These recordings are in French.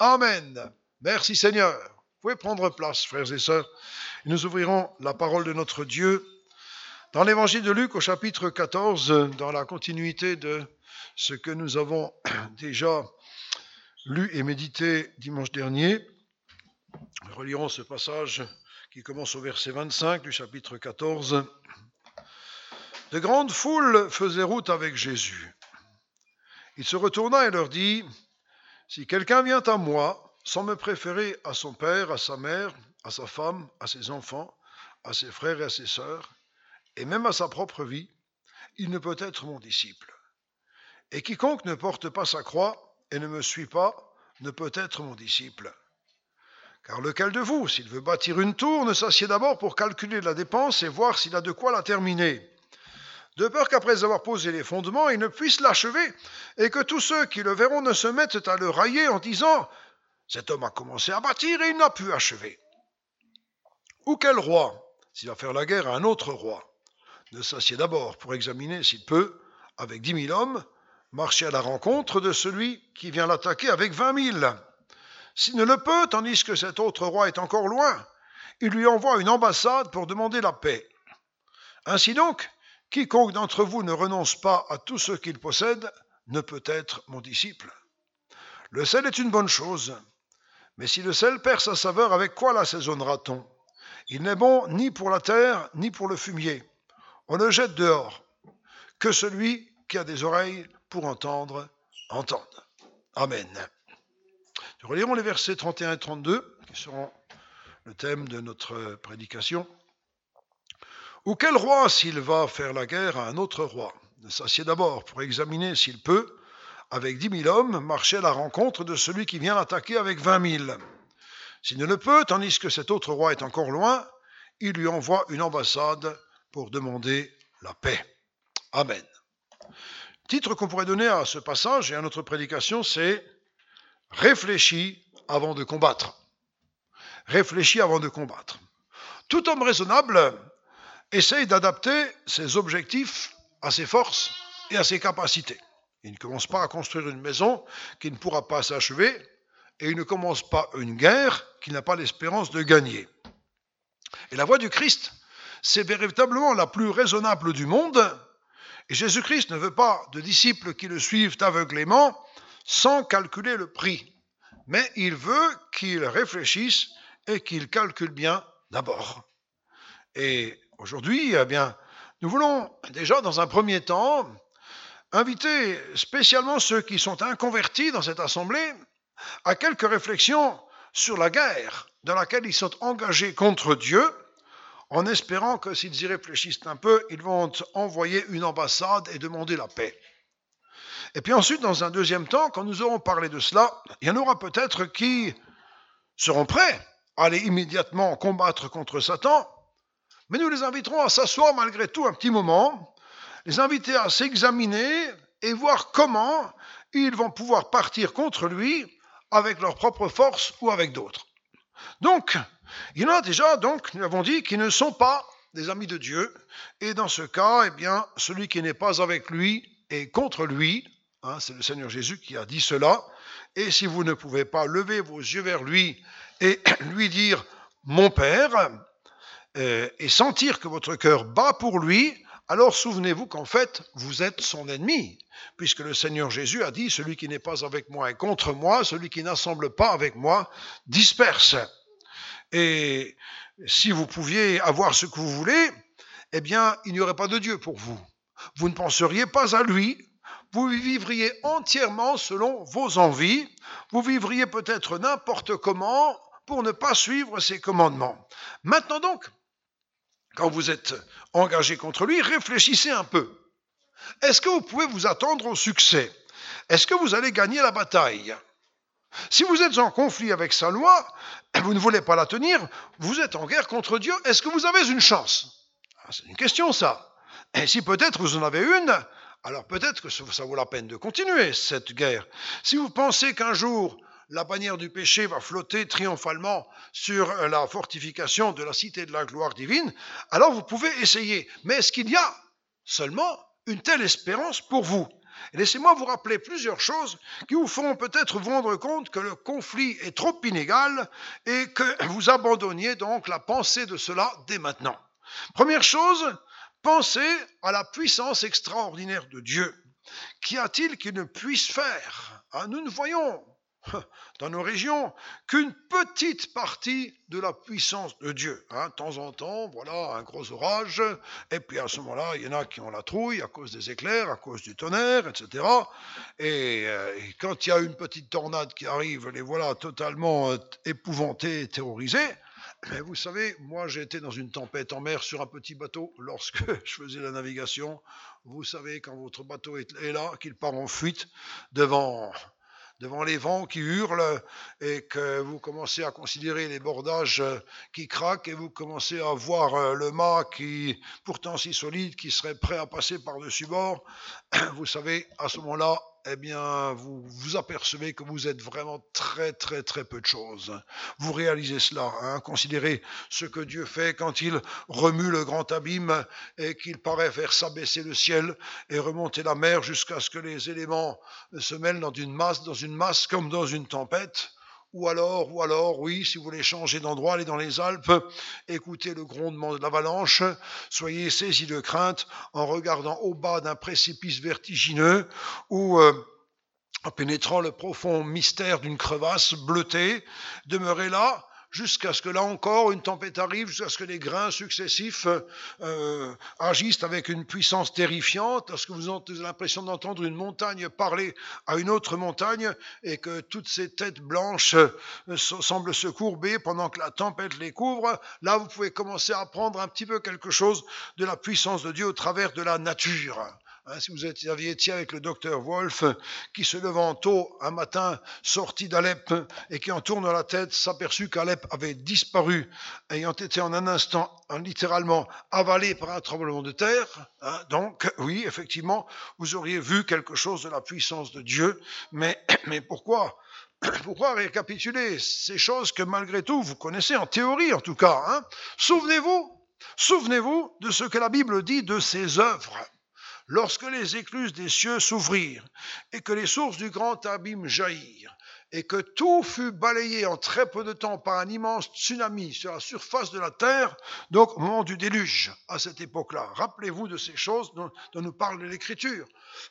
Amen. Merci Seigneur. Vous pouvez prendre place, frères et sœurs. Et nous ouvrirons la parole de notre Dieu dans l'évangile de Luc au chapitre 14, dans la continuité de ce que nous avons déjà lu et médité dimanche dernier. Nous relirons ce passage qui commence au verset 25 du chapitre 14. De grandes foules faisaient route avec Jésus. Il se retourna et leur dit, « Si quelqu'un vient à moi, sans me préférer à son père, à sa mère, à sa femme, à ses enfants, à ses frères et à ses sœurs, et même à sa propre vie, il ne peut être mon disciple. Et quiconque ne porte pas sa croix et ne me suit pas, ne peut être mon disciple. Car lequel de vous, s'il veut bâtir une tour, ne s'assied d'abord pour calculer la dépense et voir s'il a de quoi la terminer, de peur qu'après avoir posé les fondements, il ne puisse l'achever, et que tous ceux qui le verront ne se mettent à le railler en disant « Cet homme a commencé à bâtir et il n'a pu achever. » Ou quel roi, s'il va faire la guerre à un autre roi, ne s'assied d'abord pour examiner s'il peut, avec 10 000 hommes, marcher à la rencontre de celui qui vient l'attaquer avec 20 000. S'il ne le peut, tandis que cet autre roi est encore loin, il lui envoie une ambassade pour demander la paix. Ainsi donc, quiconque d'entre vous ne renonce pas à tout ce qu'il possède ne peut être mon disciple. Le sel est une bonne chose, mais si le sel perd sa saveur, avec quoi l'assaisonnera-t-on ? Il n'est bon ni pour la terre, ni pour le fumier. On le jette dehors. Que celui qui a des oreilles pour entendre, entende. Amen. Nous relirons les versets 31 et 32, qui seront le thème de notre prédication. Ou quel roi, s'il va faire la guerre à un autre roi, ne s'assied d'abord pour examiner s'il peut, avec 10 000 hommes, marcher à la rencontre de celui qui vient l'attaquer avec 20 000. S'il ne le peut, tandis que cet autre roi est encore loin, il lui envoie une ambassade pour demander la paix. Amen. Le titre qu'on pourrait donner à ce passage et à notre prédication, c'est « Réfléchis avant de combattre ». Réfléchis avant de combattre. Tout homme raisonnable essaye d'adapter ses objectifs à ses forces et à ses capacités. Il ne commence pas à construire une maison qui ne pourra pas s'achever et il ne commence pas une guerre qu'il n'a pas l'espérance de gagner. Et la voie du Christ, c'est véritablement la plus raisonnable du monde. Et Jésus-Christ ne veut pas de disciples qui le suivent aveuglément sans calculer le prix. Mais il veut qu'ils réfléchissent et qu'ils calculent bien d'abord. Et aujourd'hui, nous voulons déjà dans un premier temps inviter spécialement ceux qui sont inconvertis dans cette assemblée à quelques réflexions sur la guerre dans laquelle ils sont engagés contre Dieu, en espérant que s'ils y réfléchissent un peu, ils vont envoyer une ambassade et demander la paix. Et puis ensuite, dans un deuxième temps, quand nous aurons parlé de cela, il y en aura peut-être qui seront prêts à aller immédiatement combattre contre Satan, mais nous les inviterons à s'asseoir malgré tout un petit moment, les inviter à s'examiner et voir comment ils vont pouvoir partir contre lui avec leur propre force ou avec d'autres. Donc, il y en a déjà, nous l'avons dit, qui ne sont pas des amis de Dieu. Et dans ce cas, celui qui n'est pas avec lui est contre lui. C'est le Seigneur Jésus qui a dit cela. Et si vous ne pouvez pas lever vos yeux vers lui et lui dire « Mon Père », et sentir que votre cœur bat pour lui, alors souvenez-vous qu'en fait, vous êtes son ennemi, puisque le Seigneur Jésus a dit « Celui qui n'est pas avec moi est contre moi, celui qui n'assemble pas avec moi disperse ». Et si vous pouviez avoir ce que vous voulez, il n'y aurait pas de Dieu pour vous. Vous ne penseriez pas à lui, vous vivriez entièrement selon vos envies, vous vivriez peut-être n'importe comment pour ne pas suivre ses commandements. Maintenant donc, quand vous êtes engagé contre lui, réfléchissez un peu. Est-ce que vous pouvez vous attendre au succès ? Est-ce que vous allez gagner la bataille ? Si vous êtes en conflit avec sa loi, vous ne voulez pas la tenir, vous êtes en guerre contre Dieu, est-ce que vous avez une chance ? C'est une question ça. Et si peut-être vous en avez une, alors peut-être que ça vaut la peine de continuer cette guerre. Si vous pensez qu'un jour, la bannière du péché va flotter triomphalement sur la fortification de la cité de la gloire divine, alors vous pouvez essayer. Mais est-ce qu'il y a seulement une telle espérance pour vous ? Et laissez-moi vous rappeler plusieurs choses qui vous feront peut-être vous rendre compte que le conflit est trop inégal et que vous abandonniez donc la pensée de cela dès maintenant. Première chose, pensez à la puissance extraordinaire de Dieu. Qu'y a-t-il qui ne puisse faire? Nous ne voyons dans nos régions qu'une petite partie de la puissance de Dieu. De temps en temps, voilà, un gros orage, et puis à ce moment-là, il y en a qui ont la trouille à cause des éclairs, à cause du tonnerre, etc. Et quand il y a une petite tornade qui arrive, les voilà totalement épouvantés, terrorisés. Mais vous savez, moi j'ai été dans une tempête en mer sur un petit bateau lorsque je faisais la navigation. Vous savez, quand votre bateau est là, qu'il part en fuite devant les vents qui hurlent et que vous commencez à considérer les bordages qui craquent et vous commencez à voir le mât qui, pourtant si solide, qui serait prêt à passer par-dessus bord, vous savez, à ce moment-là, eh bien, vous vous apercevez que vous êtes vraiment très, très, très peu de choses. Vous réalisez cela, considérez ce que Dieu fait quand il remue le grand abîme et qu'il paraît faire s'abaisser le ciel et remonter la mer jusqu'à ce que les éléments se mêlent dans une masse comme dans une tempête. Ou alors, oui, si vous voulez changer d'endroit, allez dans les Alpes, écoutez le grondement de l'avalanche, soyez saisis de crainte en regardant au bas d'un précipice vertigineux ou en pénétrant le profond mystère d'une crevasse bleutée, demeurez là jusqu'à ce que là encore une tempête arrive, jusqu'à ce que les grains successifs agissent avec une puissance terrifiante, lorsque vous avez l'impression d'entendre une montagne parler à une autre montagne et que toutes ces têtes blanches semblent se courber pendant que la tempête les couvre, là vous pouvez commencer à apprendre un petit peu quelque chose de la puissance de Dieu au travers de la nature. Si vous aviez été avec le docteur Wolf, qui se levant tôt un matin, sorti d'Alep, et qui en tournant la tête, s'aperçut qu'Alep avait disparu, ayant été en un instant, littéralement, avalé par un tremblement de terre. Donc, oui, effectivement, vous auriez vu quelque chose de la puissance de Dieu, mais pourquoi récapituler ces choses que malgré tout, vous connaissez en théorie en tout cas. Souvenez-vous de ce que la Bible dit de ses œuvres. Lorsque les écluses des cieux s'ouvrirent et que les sources du grand abîme jaillirent et que tout fut balayé en très peu de temps par un immense tsunami sur la surface de la terre, donc au moment du déluge, à cette époque-là. Rappelez-vous de ces choses dont nous parle l'Écriture.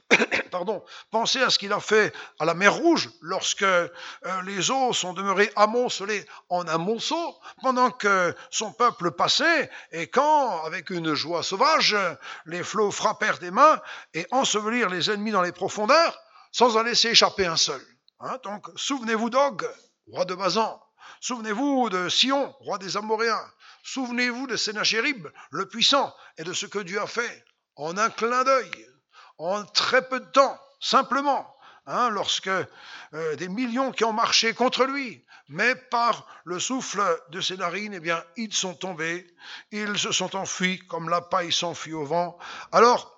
Pensez à ce qu'il a fait à la mer Rouge lorsque les eaux sont demeurées amoncelées en un monceau pendant que son peuple passait et quand, avec une joie sauvage, les flots frappèrent des mains et ensevelirent les ennemis dans les profondeurs sans en laisser échapper un seul. Donc, souvenez-vous d'Og, roi de Basan. Souvenez-vous de Sion, roi des Amoréens. Souvenez-vous de Sénachérib, le puissant, et de ce que Dieu a fait en un clin d'œil, en très peu de temps, simplement, lorsque des millions qui ont marché contre lui, mais par le souffle de ses narines, eh bien, ils sont tombés, ils se sont enfuis comme la paille s'enfuit au vent. Alors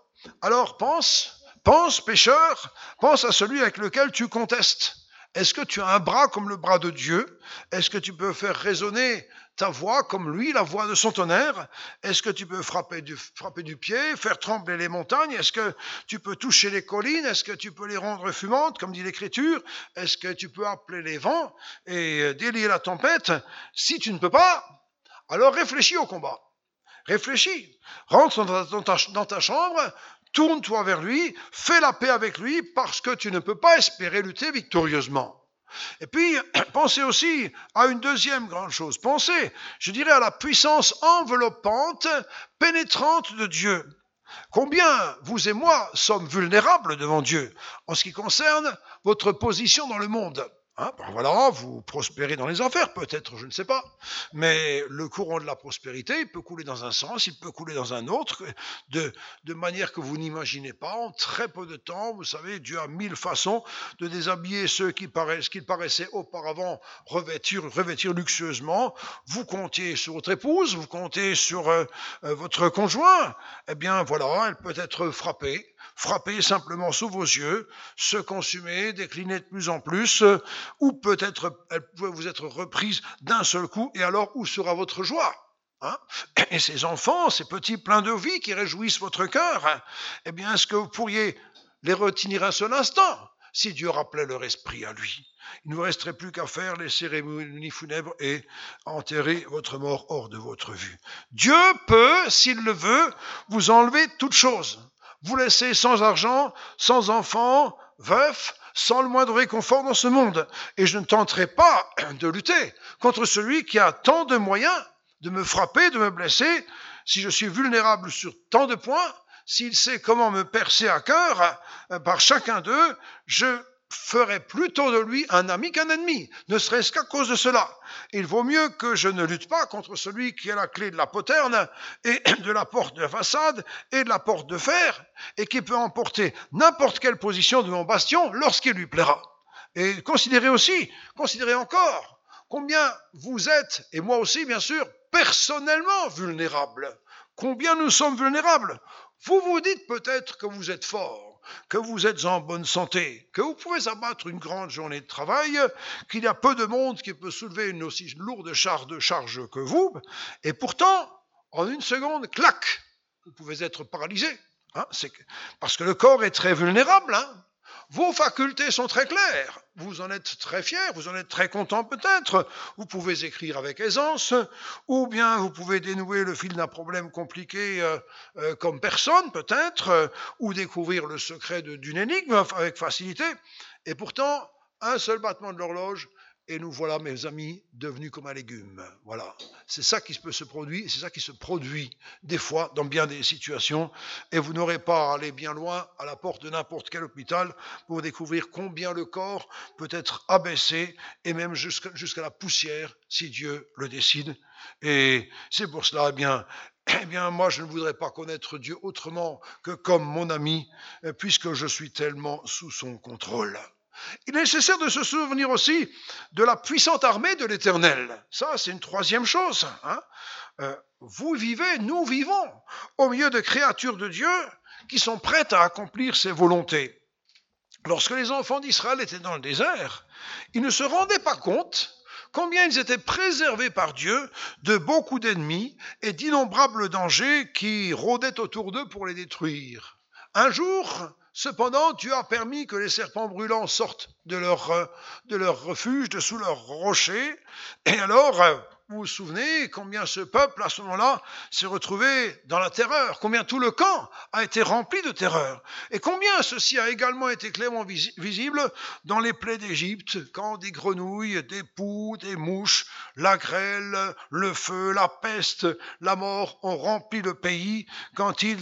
pense, pécheur, pense à celui avec lequel tu contestes. Est-ce que tu as un bras comme le bras de Dieu? Est-ce que tu peux faire résonner ta voix comme lui, la voix de son tonnerre? Est-ce que tu peux frapper du pied, faire trembler les montagnes? Est-ce que tu peux toucher les collines? Est-ce que tu peux les rendre fumantes, comme dit l'Écriture? Est-ce que tu peux appeler les vents et délier la tempête? Si tu ne peux pas, alors réfléchis au combat. Réfléchis. Rentre dans ta chambre, tourne-toi vers lui, fais la paix avec lui, parce que tu ne peux pas espérer lutter victorieusement. Et puis, pensez aussi à une deuxième grande chose. Pensez, je dirais, à la puissance enveloppante, pénétrante de Dieu. Combien vous et moi sommes vulnérables devant Dieu en ce qui concerne votre position dans le monde. Voilà, vous prospérez dans les affaires, peut-être, je ne sais pas. Mais le courant de la prospérité, il peut couler dans un sens, il peut couler dans un autre, de manière que vous n'imaginez pas. En très peu de temps, vous savez, Dieu a 1000 façons de déshabiller ceux qu'il paraissait auparavant revêtir luxueusement. Vous comptiez sur votre épouse, vous comptez sur votre conjoint. Eh bien, voilà, elle peut être frappée simplement sous vos yeux, se consumer, décliner de plus en plus, ou peut-être elle pouvait vous être reprise d'un seul coup, et alors où sera votre joie? Et ces enfants, ces petits pleins de vie qui réjouissent votre cœur, eh bien, est-ce que vous pourriez les retenir un seul instant, si Dieu rappelait leur esprit à lui. Il ne vous resterait plus qu'à faire les cérémonies funèbres et enterrer votre mort hors de votre vue. Dieu peut, s'il le veut, vous enlever toute chose. Vous laisser sans argent, sans enfants, veuf, sans le moindre réconfort dans ce monde. Et je ne tenterai pas de lutter contre celui qui a tant de moyens de me frapper, de me blesser, si je suis vulnérable sur tant de points. S'il sait comment me percer à cœur par chacun d'eux, je ferai plutôt de lui un ami qu'un ennemi, ne serait-ce qu'à cause de cela. Il vaut mieux que je ne lutte pas contre celui qui a la clé de la poterne et de la porte de la façade et de la porte de fer et qui peut emporter n'importe quelle position de mon bastion lorsqu'il lui plaira. Et considérez encore combien vous êtes, et moi aussi bien sûr, personnellement vulnérables. Combien nous sommes vulnérables. Vous vous dites peut-être que vous êtes fort, que vous êtes en bonne santé, que vous pouvez abattre une grande journée de travail, qu'il y a peu de monde qui peut soulever une aussi lourde charge que vous, et pourtant, en une seconde, clac, vous pouvez être paralysé. Parce que le corps est très vulnérable. Vos facultés sont très claires, vous en êtes très fier, vous en êtes très content peut-être, vous pouvez écrire avec aisance, ou bien vous pouvez dénouer le fil d'un problème compliqué comme personne peut-être, ou découvrir le secret d'une énigme avec facilité, et pourtant, un seul battement de l'horloge, et nous voilà, mes amis, devenus comme un légume. Voilà. C'est ça qui peut se produire, c'est ça qui se produit des fois dans bien des situations. Et vous n'aurez pas à aller bien loin à la porte de n'importe quel hôpital pour découvrir combien le corps peut être abaissé et même jusqu'à la poussière si Dieu le décide. Et c'est pour cela, eh bien, moi, je ne voudrais pas connaître Dieu autrement que comme mon ami, puisque je suis tellement sous son contrôle. Il est nécessaire de se souvenir aussi de la puissante armée de l'Éternel. Ça, c'est une troisième chose. Vous vivez, nous vivons, au milieu de créatures de Dieu qui sont prêtes à accomplir ses volontés. Lorsque les enfants d'Israël étaient dans le désert, ils ne se rendaient pas compte combien ils étaient préservés par Dieu de beaucoup d'ennemis et d'innombrables dangers qui rôdaient autour d'eux pour les détruire. Un jour, cependant, Dieu a permis que les serpents brûlants sortent de leur refuge, de sous leurs rochers. Et alors, vous vous souvenez combien ce peuple, à ce moment-là, s'est retrouvé dans la terreur, combien tout le camp a été rempli de terreur, et combien ceci a également été clairement visible dans les plaies d'Égypte, quand des grenouilles, des poux, des mouches, la grêle, le feu, la peste, la mort ont rempli le pays. Pourquoi ?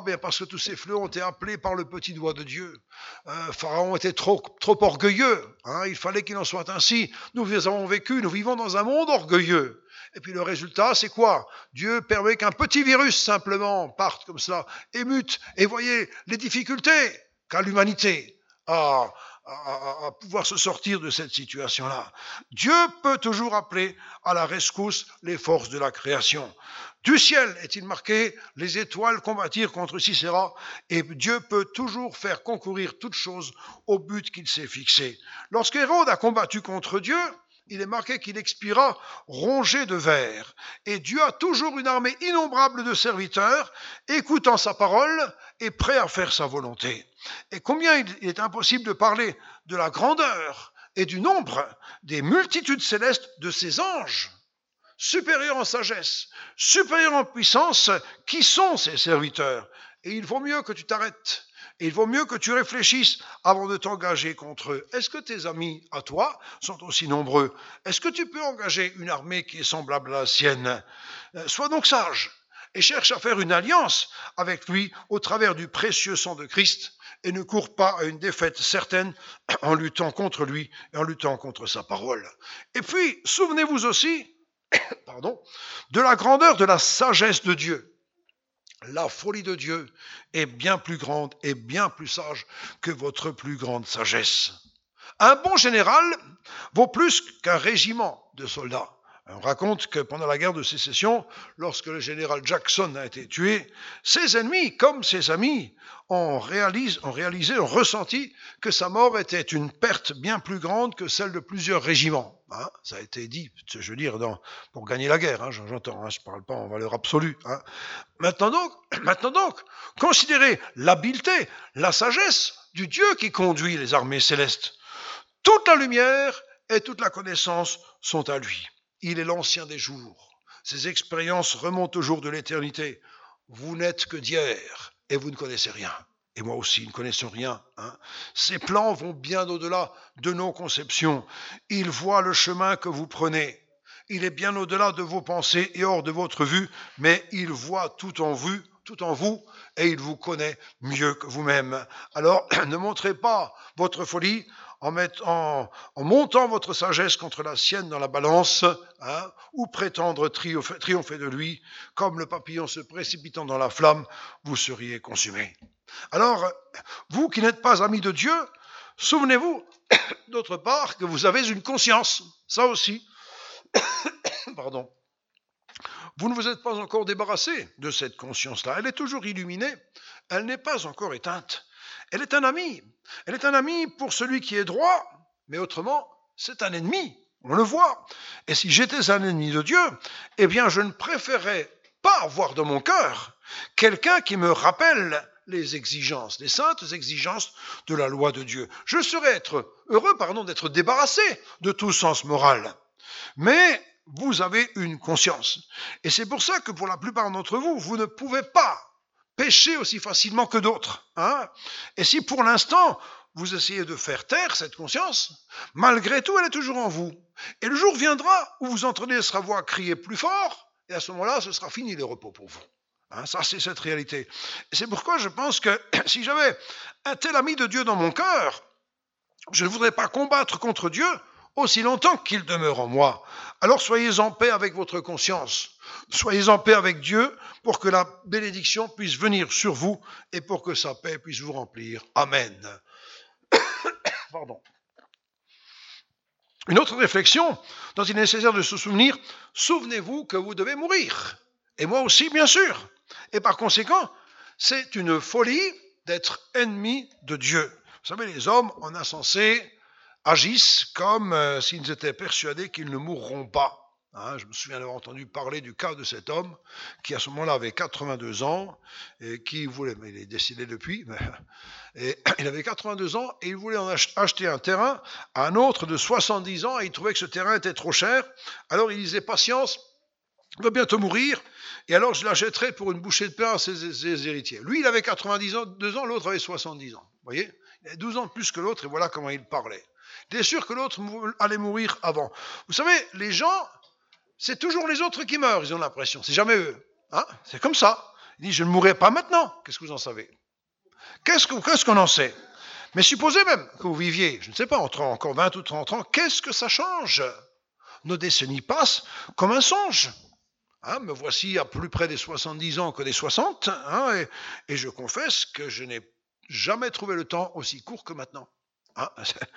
Parce que tous ces fléaux ont été appelés par le petit doigt de Dieu. Pharaon était trop orgueilleux, il fallait qu'il en soit ainsi. Nous vivons dans un monde orgueilleux. Et puis le résultat, c'est quoi ? Dieu permet qu'un petit virus simplement parte comme cela et mute. Et voyez les difficultés qu'a l'humanité à pouvoir se sortir de cette situation-là. Dieu peut toujours appeler à la rescousse les forces de la création. Du ciel, est-il marqué, les étoiles combattirent contre Sisera, et Dieu peut toujours faire concourir toute chose au but qu'il s'est fixé. Lorsqu'Hérode a combattu contre Dieu, il est marqué qu'il expira rongé de vers. Et Dieu a toujours une armée innombrable de serviteurs, écoutant sa parole et prêts à faire sa volonté. Et combien il est impossible de parler de la grandeur et du nombre des multitudes célestes de ses anges, supérieurs en sagesse, supérieurs en puissance, qui sont ses serviteurs. Et il vaut mieux que tu t'arrêtes. Et il vaut mieux que tu réfléchisses avant de t'engager contre eux. Est-ce que tes amis, à toi, sont aussi nombreux ? Est-ce que tu peux engager une armée qui est semblable à la sienne ? Sois donc sage et cherche à faire une alliance avec lui au travers du précieux sang de Christ et ne cours pas à une défaite certaine en luttant contre lui et en luttant contre sa parole. Et puis, souvenez-vous aussi de la grandeur de la sagesse de Dieu. La folie de Dieu est bien plus grande et bien plus sage que votre plus grande sagesse. Un bon général vaut plus qu'un régiment de soldats. On raconte que pendant la guerre de sécession, lorsque le général Jackson a été tué, ses ennemis, comme ses amis, ont ressenti que sa mort était une perte bien plus grande que celle de plusieurs régiments. Hein, ça a été dit, je veux dire, pour gagner la guerre, hein, j'entends, hein, je ne parle pas en valeur absolue. Hein. Maintenant donc, considérez l'habileté, la sagesse du Dieu qui conduit les armées célestes. Toute la lumière et toute la connaissance sont à lui. Il est l'ancien des jours. Ses expériences remontent au jour de l'éternité. Vous n'êtes que d'hier et vous ne connaissez rien. Et moi aussi, nous ne connaissons rien. Hein. Ses plans vont bien au-delà de nos conceptions. Il voit le chemin que vous prenez. Il est bien au-delà de vos pensées et hors de votre vue, mais il voit tout en vous, et il vous connaît mieux que vous-même. Alors, ne montrez pas votre folie en montant votre sagesse contre la sienne dans la balance, hein, ou prétendre triompher de lui, comme le papillon se précipitant dans la flamme, vous seriez consumé. Alors, vous qui n'êtes pas amis de Dieu, souvenez-vous, d'autre part, que vous avez une conscience, ça aussi. Pardon. Vous ne vous êtes pas encore débarrassé de cette conscience-là. Elle est toujours illuminée, elle n'est pas encore éteinte. Elle est un ami. Elle est un ami pour celui qui est droit, mais autrement, c'est un ennemi. On le voit. Et si j'étais un ennemi de Dieu, eh bien, je ne préférerais pas avoir dans mon cœur quelqu'un qui me rappelle les exigences, les saintes exigences de la loi de Dieu. Je serais heureux d'être débarrassé de tout sens moral. Mais vous avez une conscience. Et c'est pour ça que pour la plupart d'entre vous, vous ne pouvez pas pécher aussi facilement que d'autres. Hein. Et si pour l'instant, vous essayez de faire taire cette conscience, malgré tout, elle est toujours en vous. Et le jour viendra où vous entendrez sa voix crier plus fort, et à ce moment-là, ce sera fini le repos pour vous. Hein, ça, c'est cette réalité. Et c'est pourquoi je pense que si j'avais un tel ami de Dieu dans mon cœur, je ne voudrais pas combattre contre Dieu aussi longtemps qu'il demeure en moi. Alors soyez en paix avec votre conscience. Soyez en paix avec Dieu pour que la bénédiction puisse venir sur vous et pour que sa paix puisse vous remplir. Amen. Pardon. Une autre réflexion dont il est nécessaire de se souvenir, souvenez-vous que vous devez mourir. Et moi aussi, bien sûr. Et par conséquent, c'est une folie d'être ennemi de Dieu. Vous savez, les hommes, en insensé, agissent comme s'ils étaient persuadés qu'ils ne mourront pas. Hein, je me souviens d'avoir entendu parler du cas de cet homme qui à ce moment-là avait 82 ans et qui voulait, mais il est décédé depuis, et il avait 82 ans et il voulait en acheter un terrain à un autre de 70 ans et il trouvait que ce terrain était trop cher. Alors il disait patience, il va bientôt mourir et alors je l'achèterai pour une bouchée de pain à ses héritiers. Lui il avait 92 ans, l'autre avait 70 ans. Vous voyez, il avait 12 ans de plus que l'autre et voilà comment il parlait. Il est sûr que l'autre allait mourir avant. Vous savez, les gens, c'est toujours les autres qui meurent, ils ont l'impression. C'est jamais eux. Hein, c'est comme ça. Il dit, je ne mourrai pas maintenant. Qu'est-ce que vous en savez? Qu'est-ce qu'on en sait? Mais supposez même que vous viviez, je ne sais pas, encore 20 ou 30 ans, qu'est-ce que ça change? Nos décennies passent comme un songe. Hein, me voici à plus près des 70 ans que des 60, hein, et je confesse que je n'ai jamais trouvé le temps aussi court que maintenant. Hein,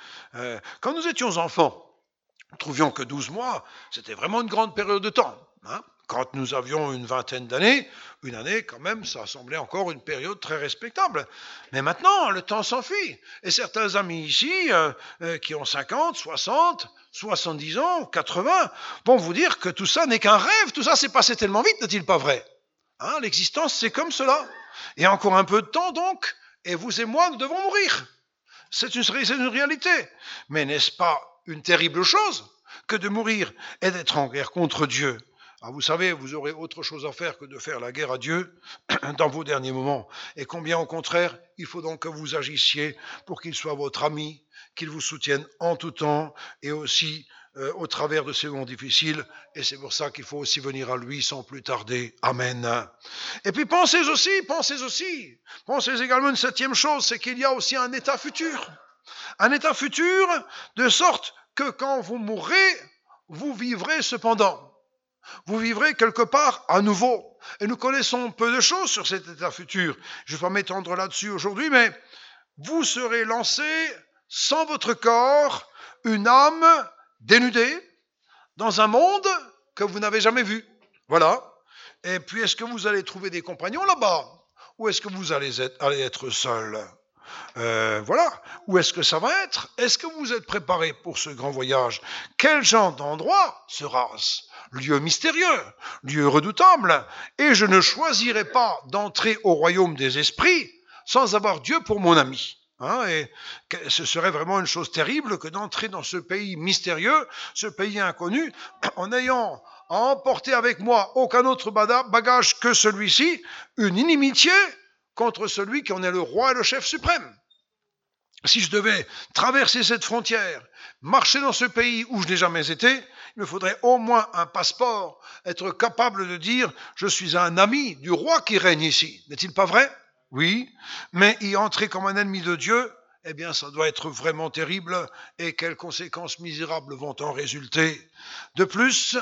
quand nous étions enfants, nous trouvions que 12 mois, c'était vraiment une grande période de temps. Hein. Quand nous avions une vingtaine d'années, une année quand même, ça semblait encore une période très respectable. Mais maintenant, le temps s'enfuit. Et certains amis ici, qui ont 50, 60, 70 ans, 80, vont vous dire que tout ça n'est qu'un rêve, tout ça s'est passé tellement vite, n'est-il pas vrai? Hein, l'existence, c'est comme cela. Et encore un peu de temps donc, et vous et moi, nous devons mourir. C'est une réalité. Mais n'est-ce pas une terrible chose que de mourir et d'être en guerre contre Dieu? Alors vous savez, vous aurez autre chose à faire que de faire la guerre à Dieu dans vos derniers moments. Et combien au contraire, il faut donc que vous agissiez pour qu'il soit votre ami, qu'il vous soutienne en tout temps et aussi au travers de ces moments difficiles. Et c'est pour ça qu'il faut aussi venir à lui sans plus tarder. Amen. Et puis pensez également une septième chose, c'est qu'il y a aussi un état futur. Un état futur de sorte que quand vous mourrez, vous vivrez cependant. Vous vivrez quelque part à nouveau. Et nous connaissons peu de choses sur cet état futur. Je ne vais pas m'étendre là-dessus aujourd'hui, mais vous serez lancé sans votre corps, une âme dénudée, dans un monde que vous n'avez jamais vu. Voilà. Et puis, est-ce que vous allez trouver des compagnons là-bas? Ou est-ce que vous allez être seul? Voilà. Où est-ce que ça va être? Est-ce que vous êtes préparé pour ce grand voyage? Quel genre d'endroit sera-ce? Lieu mystérieux, lieu redoutable, et je ne choisirai pas d'entrer au royaume des esprits sans avoir Dieu pour mon ami. Et ce serait vraiment une chose terrible que d'entrer dans ce pays mystérieux, ce pays inconnu, en ayant à emporter avec moi aucun autre bagage que celui-ci, une inimitié contre celui qui en est le roi et le chef suprême. Si je devais traverser cette frontière, marcher dans ce pays où je n'ai jamais été, il me faudrait au moins un passeport, être capable de dire « je suis un ami du roi qui règne ici ». N'est-il pas vrai? Oui, mais y entrer comme un ennemi de Dieu, eh bien ça doit être vraiment terrible, et quelles conséquences misérables vont en résulter. De plus,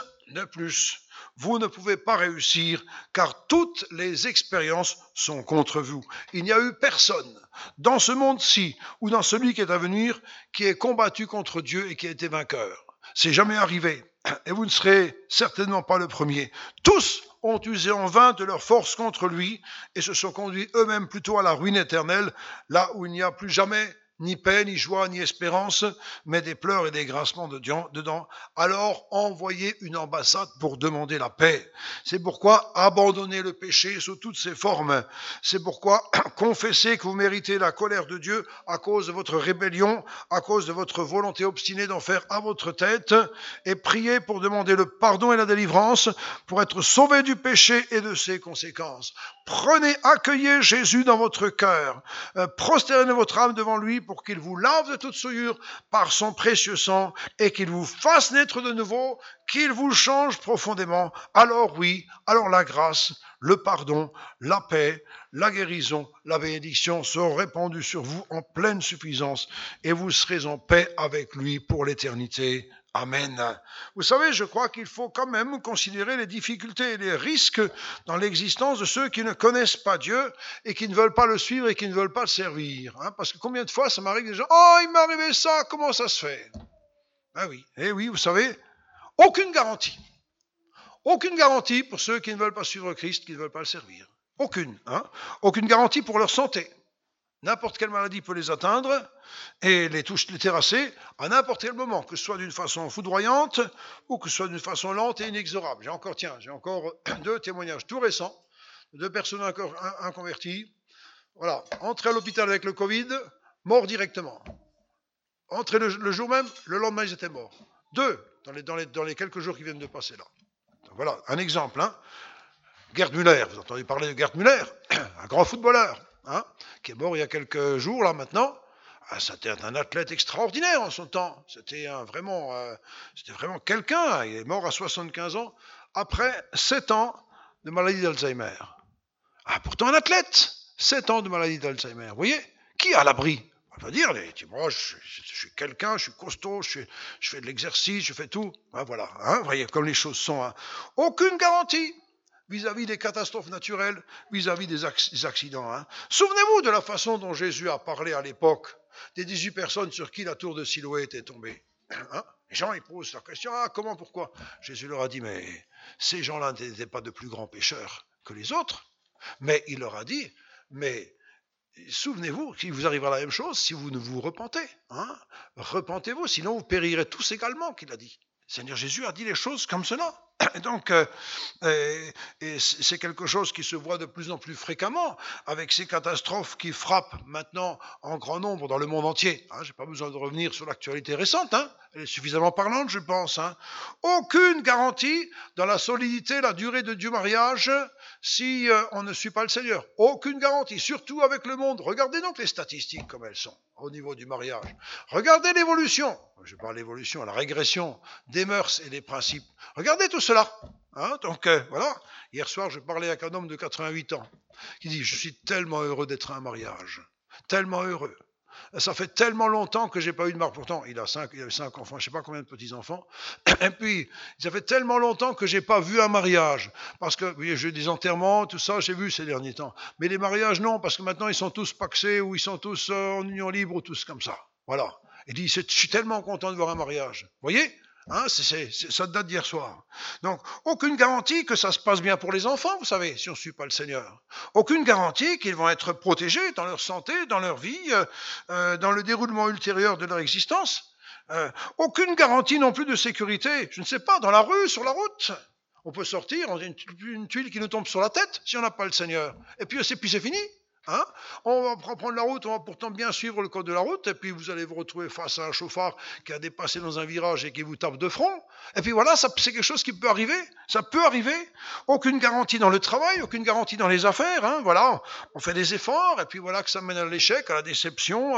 vous ne pouvez pas réussir car toutes les expériences sont contre vous. Il n'y a eu personne dans ce monde-ci ou dans celui qui est à venir qui ait combattu contre Dieu et qui a été vainqueur. C'est jamais arrivé et vous ne serez certainement pas le premier. Tous ont usé en vain de leur force contre lui et se sont conduits eux-mêmes plutôt à la ruine éternelle, là où il n'y a plus jamais ni paix, ni joie, ni espérance, mais des pleurs et des grincements dedans. Alors envoyez une ambassade pour demander la paix. C'est pourquoi abandonnez le péché sous toutes ses formes. C'est pourquoi confessez que vous méritez la colère de Dieu à cause de votre rébellion, à cause de votre volonté obstinée d'en faire à votre tête, et priez pour demander le pardon et la délivrance, pour être sauvé du péché et de ses conséquences. Accueillez Jésus dans votre cœur, prosternez votre âme devant lui pour qu'il vous lave de toute souillure par son précieux sang et qu'il vous fasse naître de nouveau, qu'il vous change profondément. Alors oui, alors la grâce, le pardon, la paix, la guérison, la bénédiction seront répandues sur vous en pleine suffisance et vous serez en paix avec lui pour l'éternité. Amen. Vous savez, je crois qu'il faut quand même considérer les difficultés et les risques dans l'existence de ceux qui ne connaissent pas Dieu et qui ne veulent pas le suivre et qui ne veulent pas le servir. Parce que combien de fois ça m'arrive des gens, « Oh, il m'est arrivé ça, comment ça se fait ?» Ben oui, et oui, vous savez, aucune garantie. Aucune garantie pour ceux qui ne veulent pas suivre Christ, qui ne veulent pas le servir. Aucune. Aucune garantie pour leur santé. N'importe quelle maladie peut les atteindre et les terrasser à n'importe quel moment, que ce soit d'une façon foudroyante ou que ce soit d'une façon lente et inexorable. J'ai encore 2 témoignages tout récents de 2 personnes inconverties. Voilà, entrées à l'hôpital avec le Covid, morts directement. Entrées le jour même, le lendemain ils étaient morts. 2 dans les quelques jours qui viennent de passer là. Donc voilà, un exemple. Gerd Müller, vous entendez parler de Gerd Müller, un grand footballeur. Qui est mort il y a quelques jours, là, maintenant. C'était un athlète extraordinaire en son temps. C'était vraiment quelqu'un. Il est mort à 75 ans, après 7 ans de maladie d'Alzheimer. Pourtant un athlète, 7 ans de maladie d'Alzheimer. Vous voyez, qui est à l'abri? On va dire, moi, je suis quelqu'un, je suis costaud, je fais de l'exercice, je fais tout. Voilà, vous voyez comme les choses sont. Aucune garantie vis-à-vis des catastrophes naturelles, vis-à-vis des accidents. Souvenez-vous de la façon dont Jésus a parlé à l'époque des 18 personnes sur qui la tour de Siloé était tombée. Les gens, ils posent la question, comment, pourquoi? Jésus leur a dit, mais ces gens-là n'étaient pas de plus grands pécheurs que les autres. Mais il leur a dit, mais souvenez-vous qu'il vous arrivera la même chose si vous ne vous repentez. Repentez-vous, sinon vous périrez tous également, qu'il a dit. Seigneur Jésus a dit les choses comme cela. Donc, c'est quelque chose qui se voit de plus en plus fréquemment avec ces catastrophes qui frappent maintenant en grand nombre dans le monde entier. Je n'ai pas besoin de revenir sur l'actualité récente. Elle est suffisamment parlante, je pense. Aucune garantie dans la solidité, la durée du mariage si on ne suit pas le Seigneur. Aucune garantie, surtout avec le monde. Regardez donc les statistiques comme elles sont au niveau du mariage. Regardez l'évolution. Je parle l'évolution, la régression des mœurs et des principes. Regardez tout cela. Donc voilà, hier soir je parlais avec un homme de 88 ans qui dit « Je suis tellement heureux d'être à un mariage, tellement heureux. Ça fait tellement longtemps que j'ai pas eu de mariage. » Pourtant, il avait 5 enfants, je sais pas combien de petits-enfants. Et puis, ça fait tellement longtemps que j'ai pas vu un mariage. Parce que, oui, j'ai des enterrements, tout ça, j'ai vu ces derniers temps. Mais les mariages, non, parce que maintenant, ils sont tous paxés ou ils sont tous en union libre ou tous comme ça. Voilà. Il dit, je suis tellement content de voir un mariage. Vous voyez ? Ça date d'hier soir. Donc, aucune garantie que ça se passe bien pour les enfants, vous savez, si on ne suit pas le Seigneur. Aucune garantie qu'ils vont être protégés dans leur santé, dans leur vie, dans le déroulement ultérieur de leur existence. Aucune garantie non plus de sécurité, je ne sais pas, dans la rue, sur la route. On peut sortir, on a une tuile qui nous tombe sur la tête si on n'a pas le Seigneur. Et puis c'est fini. On va prendre la route, on va pourtant bien suivre le code de la route, et puis vous allez vous retrouver face à un chauffard qui a dépassé dans un virage et qui vous tape de front. Et puis voilà, c'est quelque chose qui peut arriver. Ça peut arriver. Aucune garantie dans le travail, aucune garantie dans les affaires. Voilà, on fait des efforts, et puis voilà que ça mène à l'échec, à la déception,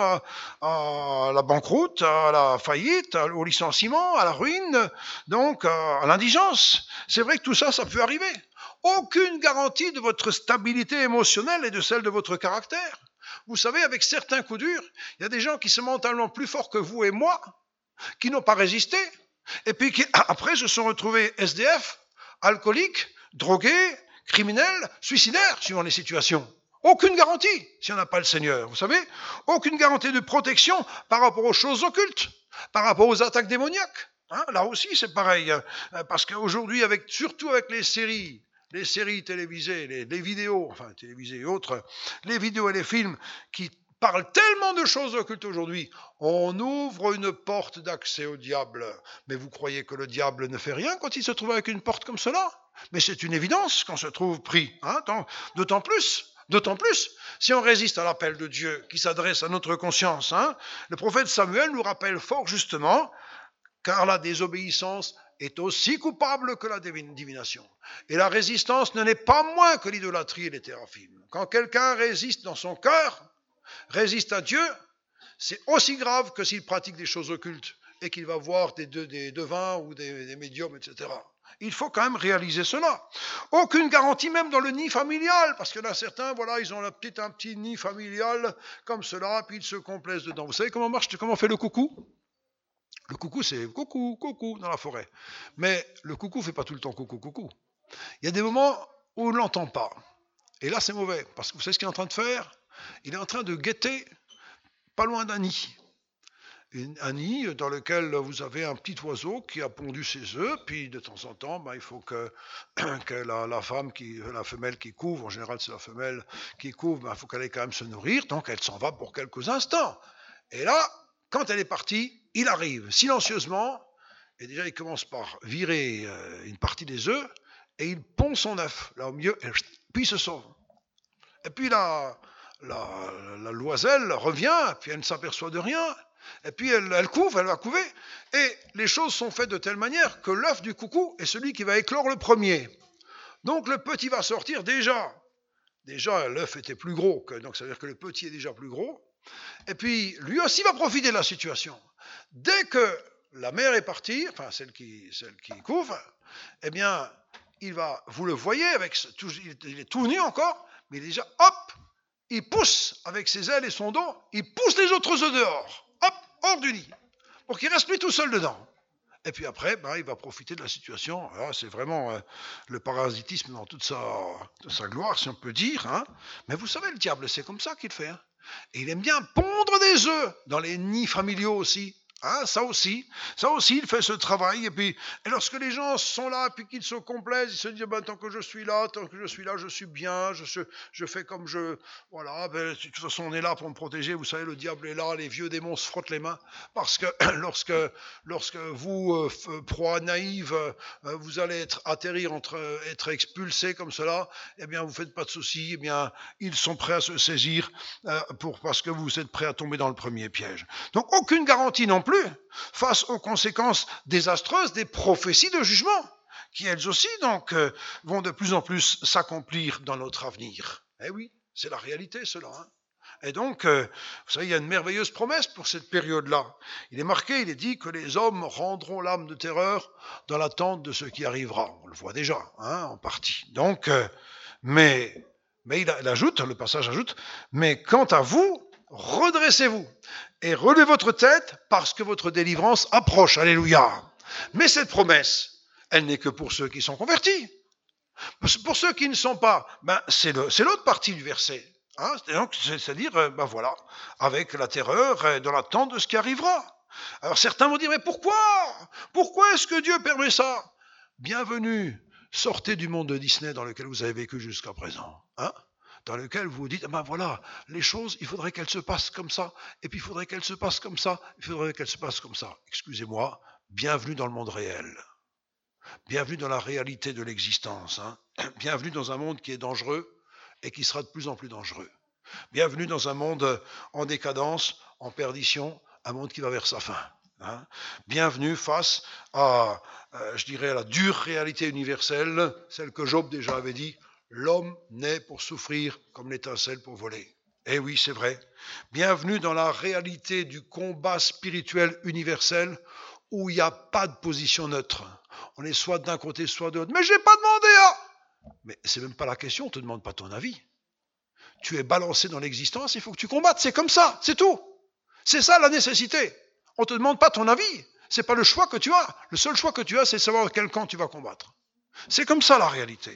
à la banqueroute, à la faillite, au licenciement, à la ruine, donc à l'indigence. C'est vrai que tout ça, ça peut arriver. Aucune garantie de votre stabilité émotionnelle et de celle de votre caractère. Vous savez, avec certains coups durs, il y a des gens qui sont mentalement plus forts que vous et moi, qui n'ont pas résisté, et puis qui, après, se sont retrouvés SDF, alcooliques, drogués, criminels, suicidaires, suivant les situations. Aucune garantie, si on n'a pas le Seigneur, vous savez. Aucune garantie de protection par rapport aux choses occultes, par rapport aux attaques démoniaques. Là aussi, c'est pareil, parce qu'aujourd'hui, surtout avec les séries télévisées, les vidéos, enfin télévisées et autres, les vidéos et les films qui parlent tellement de choses occultes aujourd'hui, on ouvre une porte d'accès au diable. Mais vous croyez que le diable ne fait rien quand il se trouve avec une porte comme cela? Mais c'est une évidence qu'on se trouve pris. D'autant plus, si on résiste à l'appel de Dieu qui s'adresse à notre conscience. Le prophète Samuel nous rappelle fort justement, car la désobéissance est aussi coupable que la divination. Et la résistance ne n'est pas moins que l'idolâtrie et les théraphimes. Quand quelqu'un résiste dans son cœur, résiste à Dieu, c'est aussi grave que s'il pratique des choses occultes et qu'il va voir des devins ou des médiums, etc. Il faut quand même réaliser cela. Aucune garantie même dans le nid familial, parce qu'il y en a certains, voilà, ils ont un petit nid familial comme cela, puis ils se complaisent dedans. Vous savez comment fait le coucou ? Le coucou, c'est coucou, coucou dans la forêt. Mais le coucou ne fait pas tout le temps coucou, coucou. Il y a des moments où on ne l'entend pas. Et là, c'est mauvais. Parce que vous savez ce qu'il est en train de faire ? Il est en train de guetter pas loin d'un nid. Un nid dans lequel vous avez un petit oiseau qui a pondu ses œufs. Puis de temps en temps, il faut que la femelle qui couve, en général c'est la femelle qui couve, il faut qu'elle ait quand même se nourrir. Donc elle s'en va pour quelques instants. Et là, quand elle est partie, il arrive silencieusement, et déjà il commence par virer une partie des œufs, et il pond son œuf, là au milieu, et puis il se sauve. Et puis la loiselle revient, puis elle ne s'aperçoit de rien, et puis elle va couver, et les choses sont faites de telle manière que l'œuf du coucou est celui qui va éclore le premier. Donc le petit va sortir déjà l'œuf était plus gros, donc ça veut dire que le petit est déjà plus gros, et puis lui aussi va profiter de la situation. Dès que la mère est partie, enfin celle qui couvre, eh bien, vous le voyez, il est tout nu encore, mais déjà, hop, il pousse avec ses ailes et son dos, il pousse les autres œufs dehors, hop, hors du nid, pour qu'il reste lui tout seul dedans. Et puis après, il va profiter de la situation. Alors, c'est vraiment le parasitisme dans toute sa gloire, si on peut dire. Mais vous savez, le diable, c'est comme ça qu'il fait. Et il aime bien pondre des œufs dans les nids familiaux aussi. Ça aussi, il fait ce travail. Et lorsque les gens sont là, puis qu'ils se complaisent, ils se disent tant que je suis là, je suis bien, je fais comme je. Voilà, de toute façon, on est là pour me protéger. Vous savez, le diable est là, les vieux démons se frottent les mains. Parce que lorsque vous, proie naïve, vous allez être expulsé comme cela, eh bien, vous ne faites pas de soucis. Eh bien, ils sont prêts à se saisir parce que vous êtes prêts à tomber dans le premier piège. Donc, aucune garantie non plus face aux conséquences désastreuses des prophéties de jugement, qui elles aussi donc vont de plus en plus s'accomplir dans notre avenir. Eh oui, c'est la réalité cela. Et donc, vous savez, il y a une merveilleuse promesse pour cette période-là. Il est dit que les hommes rendront l'âme de terreur dans l'attente de ce qui arrivera. On le voit déjà, en partie. Donc, mais le passage ajoute, mais quant à vous, redressez-vous et relevez votre tête parce que votre délivrance approche. Alléluia. Mais cette promesse, elle n'est que pour ceux qui sont convertis. Pour ceux qui ne sont pas, c'est l'autre partie du verset. C'est-à-dire, voilà, avec la terreur dans l'attente de ce qui arrivera. Alors certains vont dire, mais pourquoi? Pourquoi est-ce que Dieu permet ça? Bienvenue, sortez du monde de Disney dans lequel vous avez vécu jusqu'à présent. Dans lequel vous vous dites, voilà, les choses, il faudrait qu'elles se passent comme ça, et puis il faudrait qu'elles se passent comme ça, il faudrait qu'elles se passent comme ça. Excusez-moi, bienvenue dans le monde réel. Bienvenue dans la réalité de l'existence. Bienvenue dans un monde qui est dangereux et qui sera de plus en plus dangereux. Bienvenue dans un monde en décadence, en perdition, un monde qui va vers sa fin. Bienvenue face à, je dirais, à la dure réalité universelle, celle que Job déjà avait dit, l'homme naît pour souffrir comme l'étincelle pour voler. Eh oui, c'est vrai. Bienvenue dans la réalité du combat spirituel universel où il n'y a pas de position neutre. On est soit d'un côté, soit de l'autre. Mais je n'ai pas demandé à... Mais c'est même pas la question, on ne te demande pas ton avis. Tu es balancé dans l'existence, il faut que tu combattes, c'est comme ça, c'est tout. C'est ça la nécessité. On ne te demande pas ton avis, c'est pas le choix que tu as. Le seul choix que tu as, c'est de savoir quel camp tu vas combattre. C'est comme ça la réalité.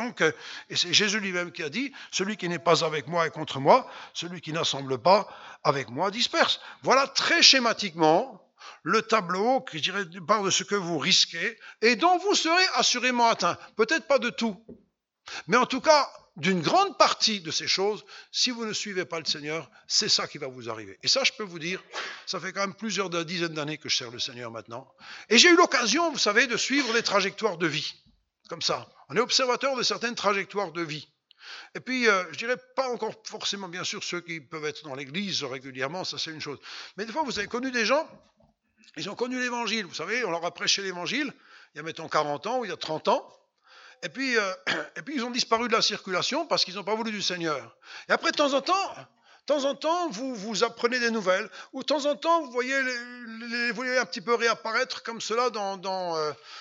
Et c'est Jésus lui-même qui a dit, celui qui n'est pas avec moi est contre moi, celui qui n'assemble pas avec moi disperse. Voilà très schématiquement le tableau qui parle de ce que vous risquez et dont vous serez assurément atteint. Peut-être pas de tout, mais en tout cas, d'une grande partie de ces choses, si vous ne suivez pas le Seigneur, c'est ça qui va vous arriver. Et ça, je peux vous dire, ça fait quand même plusieurs dizaines d'années que je sers le Seigneur maintenant. Et j'ai eu l'occasion, vous savez, de suivre les trajectoires de vie. Comme ça. On est observateur de certaines trajectoires de vie. Et puis, je dirais pas encore forcément, bien sûr, ceux qui peuvent être dans l'église régulièrement, ça c'est une chose. Mais des fois, vous avez connu des gens, ils ont connu l'évangile. Vous savez, on leur a prêché l'évangile, il y a mettons 40 ans ou il y a 30 ans. Et puis ils ont disparu de la circulation parce qu'ils n'ont pas voulu du Seigneur. Et après, de temps en temps, vous apprenez des nouvelles, ou de temps en temps, vous voyez un petit peu réapparaître comme cela dans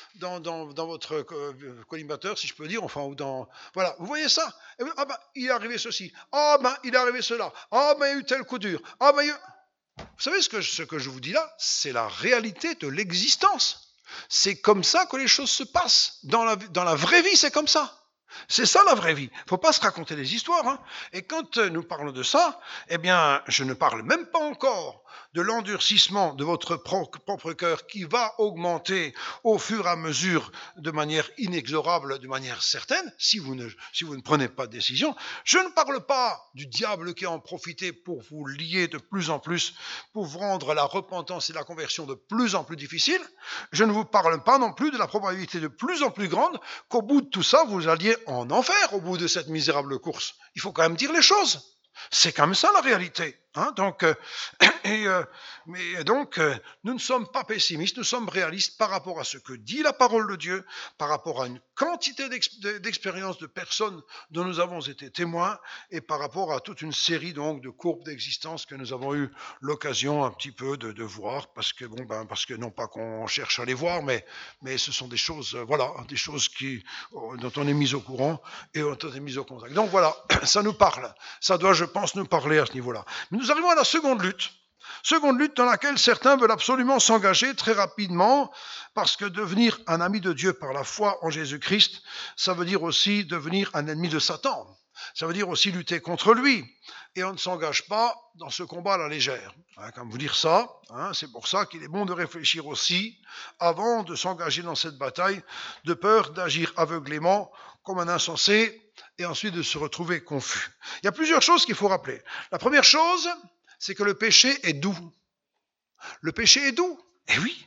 votre collimateur, si je peux dire, voilà, vous voyez ça? Et il est arrivé ceci, il est arrivé cela, il y a eu tel coup dur, Vous savez ce que je vous dis là? C'est la réalité de l'existence. C'est comme ça que les choses se passent. Dans la vraie vie, c'est comme ça. C'est ça la vraie vie. Il ne faut pas se raconter des histoires. Et quand nous parlons de ça, eh bien, je ne parle même pas encore de l'endurcissement de votre propre cœur qui va augmenter au fur et à mesure de manière inexorable, de manière certaine, si vous ne prenez pas de décision. Je ne parle pas du diable qui a en profité pour vous lier de plus en plus, pour vous rendre la repentance et la conversion de plus en plus difficile. Je ne vous parle pas non plus de la probabilité de plus en plus grande qu'au bout de tout ça, vous alliez en enfer au bout de cette misérable course. Il faut quand même dire les choses. C'est comme ça la réalité. Nous ne sommes pas pessimistes, nous sommes réalistes par rapport à ce que dit la parole de Dieu, par rapport à une quantité d'expériences de personnes dont nous avons été témoins et par rapport à toute une série donc de courbes d'existence que nous avons eu l'occasion un petit peu de voir, parce que non pas qu'on cherche à les voir, mais ce sont des choses, des choses dont on est mis au courant et dont on est mis au contact. Donc voilà, ça nous parle, ça doit, je pense, nous parler à ce niveau-là. Mais nous arrivons à la seconde lutte dans laquelle certains veulent absolument s'engager très rapidement, parce que devenir un ami de Dieu par la foi en Jésus-Christ, ça veut dire aussi devenir un ennemi de Satan. Ça veut dire aussi lutter contre lui. Et on ne s'engage pas dans ce combat à la légère. Comme vous dire ça, c'est pour ça qu'il est bon de réfléchir aussi avant de s'engager dans cette bataille, de peur d'agir aveuglément comme un insensé et ensuite de se retrouver confus. Il y a plusieurs choses qu'il faut rappeler. La première chose, c'est que le péché est doux. Le péché est doux. Et oui,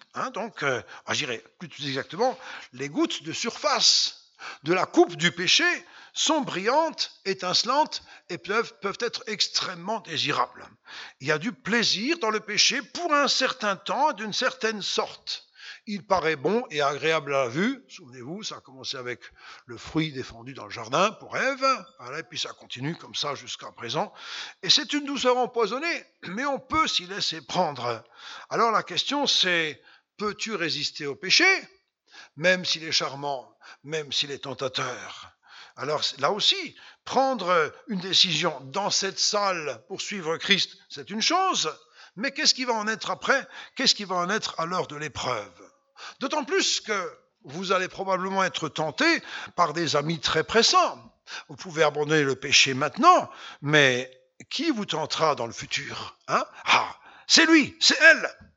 je dirais plus exactement, les gouttes de surface de la coupe du péché sont brillantes, étincelantes et peuvent être extrêmement désirables. Il y a du plaisir dans le péché pour un certain temps, d'une certaine sorte. Il paraît bon et agréable à la vue. Souvenez-vous, ça a commencé avec le fruit défendu dans le jardin pour Ève, et puis ça continue comme ça jusqu'à présent. Et c'est une douceur empoisonnée, mais on peut s'y laisser prendre. Alors la question c'est, peux-tu résister au péché, même s'il est charmant, même s'il est tentateur? Alors là aussi, prendre une décision dans cette salle pour suivre Christ, c'est une chose, mais qu'est-ce qui va en être après? Qu'est-ce qui va en être à l'heure de l'épreuve? D'autant plus que vous allez probablement être tenté par des amis très pressants. Vous pouvez abandonner le péché maintenant, mais qui vous tentera dans le futur? C'est lui, c'est elle.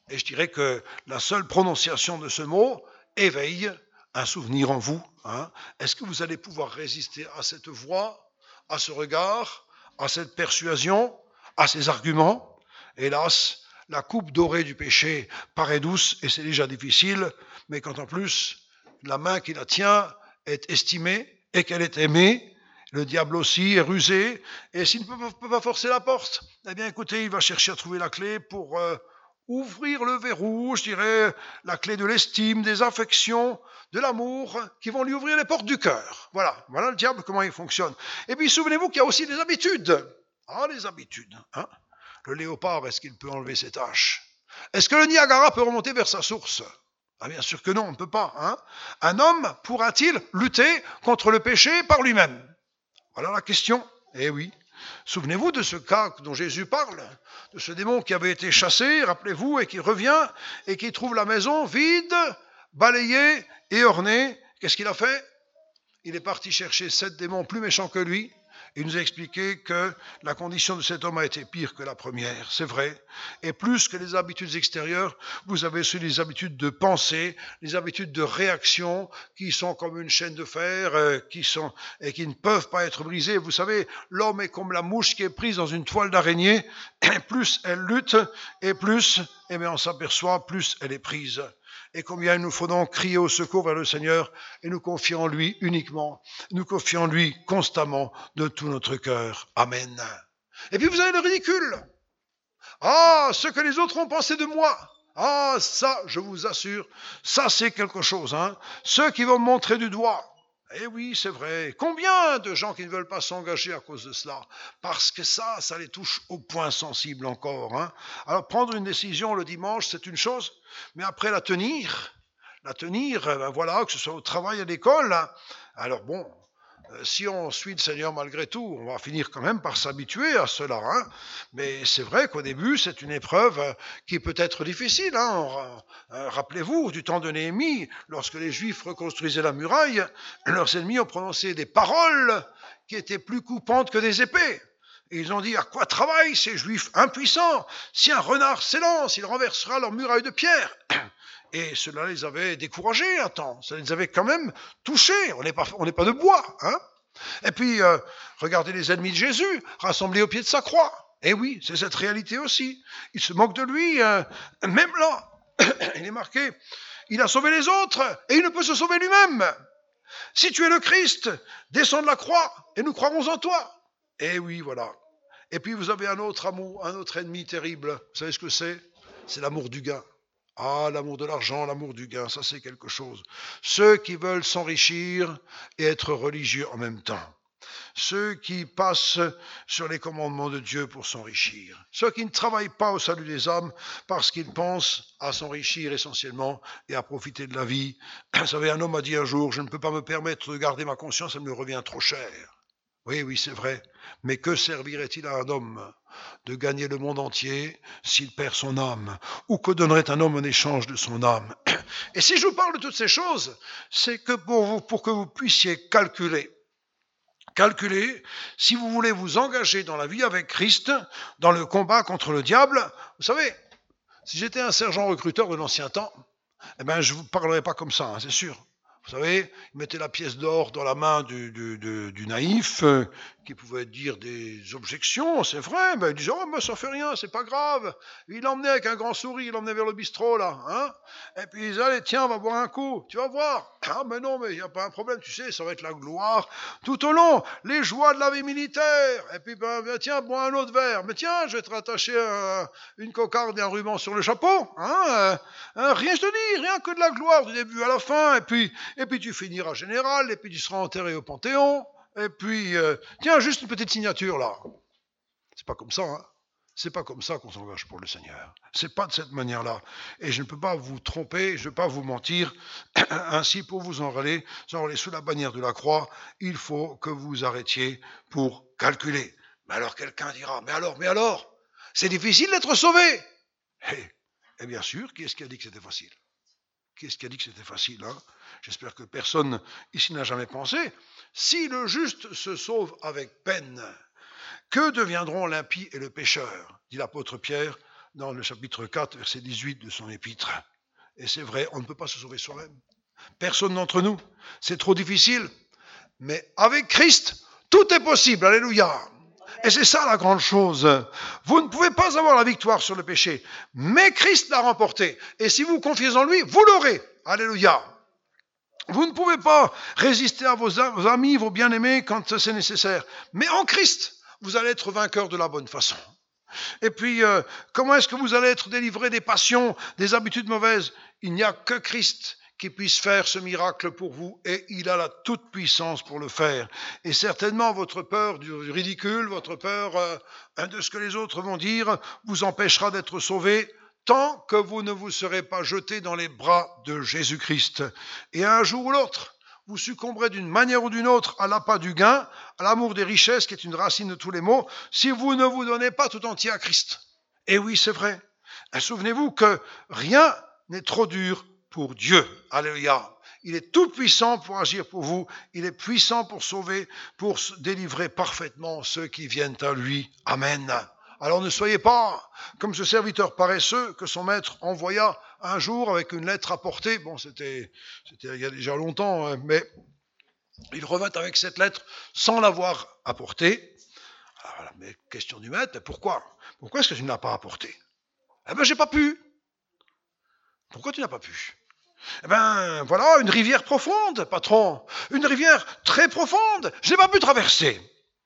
Et je dirais que la seule prononciation de ce mot éveille un souvenir en vous. Hein. Est-ce que vous allez pouvoir résister à cette voix, à ce regard, à cette persuasion, à ces arguments? Hélas, la coupe dorée du péché paraît douce et c'est déjà difficile, mais quand en plus la main qui la tient est estimée et qu'elle est aimée, le diable aussi est rusé, et s'il ne peut pas forcer la porte, eh bien écoutez, il va chercher à trouver la clé pour ouvrir le verrou, je dirais, la clé de l'estime, des affections, de l'amour, qui vont lui ouvrir les portes du cœur. Voilà le diable, comment il fonctionne. Et puis souvenez-vous qu'il y a aussi des habitudes. Ah, les habitudes. Hein. Le léopard, est-ce qu'il peut enlever ses taches? Est-ce que le Niagara peut remonter vers sa source? Ah, bien sûr que non, on ne peut pas. Hein. Un homme pourra-t-il lutter contre le péché par lui-même? Voilà la question. Eh oui. Souvenez-vous de ce cas dont Jésus parle, de ce démon qui avait été chassé, rappelez-vous, et qui revient et qui trouve la maison vide, balayée et ornée. Qu'est-ce qu'il a fait? Il est parti chercher 7 démons plus méchants que lui. Il nous a expliqué que la condition de cet homme a été pire que la première, c'est vrai. Et plus que les habitudes extérieures, vous avez aussi les habitudes de pensée, les habitudes de réaction qui sont comme une chaîne de fer, qui ne peuvent pas être brisées. Vous savez, l'homme est comme la mouche qui est prise dans une toile d'araignée. Et plus elle lutte, et plus, on s'aperçoit, plus elle est prise. Et combien il nous faut donc crier au secours vers le Seigneur et nous confier en lui uniquement, nous confier en lui constamment de tout notre cœur. Amen. Et puis vous avez le ridicule. Ah, ce que les autres ont pensé de moi. Ah, ça, je vous assure, ça c'est quelque chose. Hein. Ceux qui vont me montrer du doigt. Eh oui, c'est vrai. Combien de gens qui ne veulent pas s'engager à cause de cela? Parce que ça les touche au point sensible encore. Hein. Alors prendre une décision le dimanche, c'est une chose, mais après la tenir, voilà, que ce soit au travail, à l'école. Hein. Alors bon, si on suit le Seigneur malgré tout, on va finir quand même par s'habituer à cela. Hein. Mais c'est vrai qu'au début, c'est une épreuve qui peut être difficile. Hein. Rappelez-vous du temps de Néhémie, lorsque les Juifs reconstruisaient la muraille, leurs ennemis ont prononcé des paroles qui étaient plus coupantes que des épées. Et ils ont dit, à quoi travaillent ces Juifs impuissants? Si un renard s'élance, il renversera leur muraille de pierre. Et cela les avait découragés un temps. Ça les avait quand même touchés. On n'est pas de bois. Hein. Et puis, regardez les ennemis de Jésus, rassemblés au pied de sa croix. Et oui, c'est cette réalité aussi. Ils se moquent de lui. Même là, il est marqué, il a sauvé les autres et il ne peut se sauver lui-même. Si tu es le Christ, descends de la croix et nous croirons en toi. Et oui, voilà. Et puis vous avez un autre amour, un autre ennemi terrible. Vous savez ce que c'est? C'est l'amour du gain. Ah, l'amour de l'argent, l'amour du gain, ça c'est quelque chose. Ceux qui veulent s'enrichir et être religieux en même temps. Ceux qui passent sur les commandements de Dieu pour s'enrichir. Ceux qui ne travaillent pas au salut des âmes parce qu'ils pensent à s'enrichir essentiellement et à profiter de la vie. Vous savez, un homme a dit un jour, je ne peux pas me permettre de garder ma conscience, elle me revient trop cher. Oui, c'est vrai. Mais que servirait-il à un homme de gagner le monde entier s'il perd son âme? Ou que donnerait un homme en échange de son âme? Et si je vous parle de toutes ces choses, c'est que pour que vous puissiez calculer, si vous voulez vous engager dans la vie avec Christ, dans le combat contre le diable. Vous savez, si j'étais un sergent recruteur de l'ancien temps, je ne vous parlerais pas comme ça, hein, c'est sûr. Vous savez, il mettait la pièce d'or dans la main du naïf qui pouvait dire des objections, c'est vrai, il disait « Oh, mais ça fait rien, c'est pas grave ». Il l'emmenait avec un grand sourire, il l'emmenait vers le bistrot, là. Hein, et puis il disait « Allez, tiens, on va boire un coup, tu vas voir ». Ah, mais non, mais il n'y a pas un problème, tu sais, ça va être la gloire tout au long, les joies de la vie militaire. Et puis, tiens, bois un autre verre. Mais tiens, je vais te rattacher une cocarde et un ruban sur le chapeau. Hein, rien, je te dis, rien que de la gloire du début à la fin. Et puis tu finiras général, et puis tu seras enterré au Panthéon, et puis, tiens, juste une petite signature là. C'est pas comme ça, hein. C'est pas comme ça qu'on s'engage pour le Seigneur. C'est pas de cette manière-là. Et je ne peux pas vous tromper, je ne peux pas vous mentir. Ainsi, pour vous enrôler sous la bannière de la croix, il faut que vous arrêtiez pour calculer. Mais alors quelqu'un dira, mais alors, c'est difficile d'être sauvé. Et bien sûr, qui est-ce qui a dit que c'était facile? Qui est-ce qui a dit que c'était facile, hein? J'espère que personne ici n'a jamais pensé. Si le juste se sauve avec peine, que deviendront l'impie et le pécheur? Dit l'apôtre Pierre dans le chapitre 4, verset 18 de son épître. Et c'est vrai, on ne peut pas se sauver soi-même. Personne d'entre nous. C'est trop difficile. Mais avec Christ, tout est possible. Alléluia. Et c'est ça la grande chose. Vous ne pouvez pas avoir la victoire sur le péché, mais Christ l'a remporté. Et si vous confiez en lui, vous l'aurez. Alléluia. Vous ne pouvez pas résister à vos amis, vos bien-aimés quand c'est nécessaire. Mais en Christ, vous allez être vainqueur de la bonne façon. Et puis, comment est-ce que vous allez être délivré des passions, des habitudes mauvaises? Il n'y a que Christ qui puisse faire ce miracle pour vous, et il a la toute puissance pour le faire. Et certainement, votre peur du ridicule, votre peur de ce que les autres vont dire, vous empêchera d'être sauvé, tant que vous ne vous serez pas jeté dans les bras de Jésus-Christ. Et un jour ou l'autre, vous succomberez d'une manière ou d'une autre à l'appât du gain, à l'amour des richesses, qui est une racine de tous les maux, si vous ne vous donnez pas tout entier à Christ. Et oui, c'est vrai. Et souvenez-vous que rien n'est trop dur pour Dieu. Alléluia. Il est tout puissant pour agir pour vous. Il est puissant pour sauver, pour délivrer parfaitement ceux qui viennent à lui. Amen. Alors ne soyez pas comme ce serviteur paresseux que son maître envoya un jour avec une lettre à porter. Bon, c'était il y a déjà longtemps, mais il revint avec cette lettre sans l'avoir apportée. Alors, voilà, mais question du maître, pourquoi est-ce que tu ne l'as pas apportée? Eh bien, j'ai pas pu. Pourquoi tu n'as pas pu? Eh bien, voilà, une rivière profonde, patron. Une rivière très profonde. Je n'ai pas pu traverser.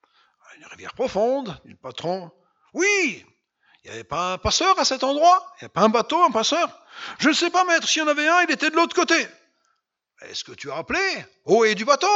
Une rivière profonde, dit le patron. Oui, il n'y avait pas un passeur à cet endroit? Il n'y avait pas un bateau, un passeur? Je ne sais pas, maître, s'il y en avait un, il était de l'autre côté. Est-ce que tu as appelé au haut du bateau?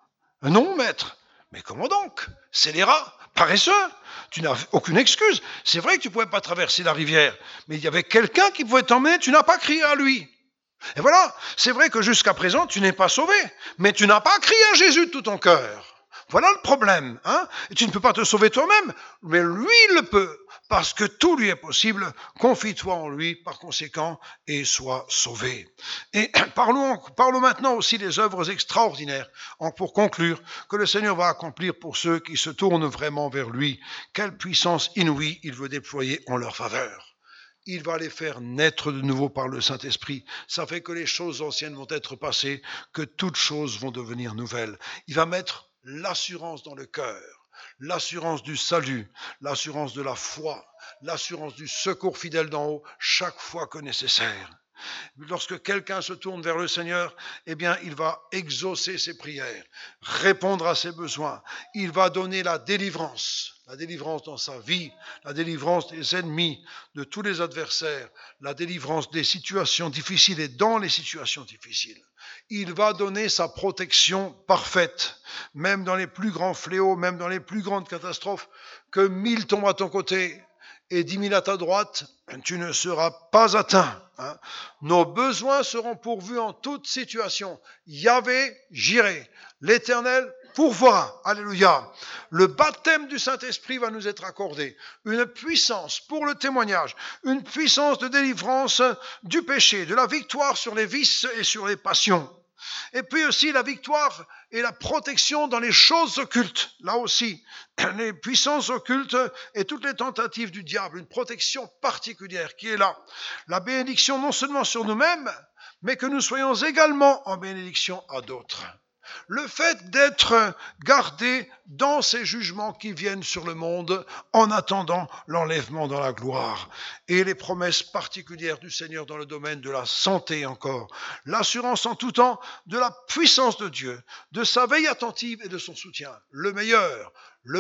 Non, maître. Mais comment donc? Scélérat, paresseux, tu n'as aucune excuse. C'est vrai que tu ne pouvais pas traverser la rivière, mais il y avait quelqu'un qui pouvait t'emmener, tu n'as pas crié à lui. Et voilà, c'est vrai que jusqu'à présent, tu n'es pas sauvé, mais tu n'as pas crié à Jésus de tout ton cœur. Voilà le problème. Hein? Et tu ne peux pas te sauver toi-même, mais lui, il le peut, parce que tout lui est possible. Confie-toi en lui, par conséquent, et sois sauvé. Et parlons maintenant aussi des œuvres extraordinaires, pour conclure, que le Seigneur va accomplir pour ceux qui se tournent vraiment vers lui. Quelle puissance inouïe il veut déployer en leur faveur. Il va les faire naître de nouveau par le Saint-Esprit. Ça fait que les choses anciennes vont être passées, que toutes choses vont devenir nouvelles. Il va mettre l'assurance dans le cœur, l'assurance du salut, l'assurance de la foi, l'assurance du secours fidèle d'en haut, chaque fois que nécessaire. Lorsque quelqu'un se tourne vers le Seigneur, eh bien, il va exaucer ses prières, répondre à ses besoins. Il va donner la délivrance dans sa vie, la délivrance des ennemis, de tous les adversaires, la délivrance des situations difficiles et dans les situations difficiles. Il va donner sa protection parfaite, même dans les plus grands fléaux, même dans les plus grandes catastrophes, que 1000 tombent à ton côté et 10 000 à ta droite, tu ne seras pas atteint. Hein. Nos besoins seront pourvus en toute situation. Yahvé, j'irai. L'Éternel pourvoira. Alléluia. Le baptême du Saint-Esprit va nous être accordé. Une puissance pour le témoignage, une puissance de délivrance du péché, de la victoire sur les vices et sur les passions. Et puis aussi la victoire et la protection dans les choses occultes. Là aussi, les puissances occultes et toutes les tentatives du diable, une protection particulière qui est là. La bénédiction non seulement sur nous-mêmes, mais que nous soyons également en bénédiction à d'autres. Le fait d'être gardé dans ces jugements qui viennent sur le monde en attendant l'enlèvement dans la gloire. Et les promesses particulières du Seigneur dans le domaine de la santé encore. L'assurance en tout temps de la puissance de Dieu, de sa veille attentive et de son soutien. Le meilleur,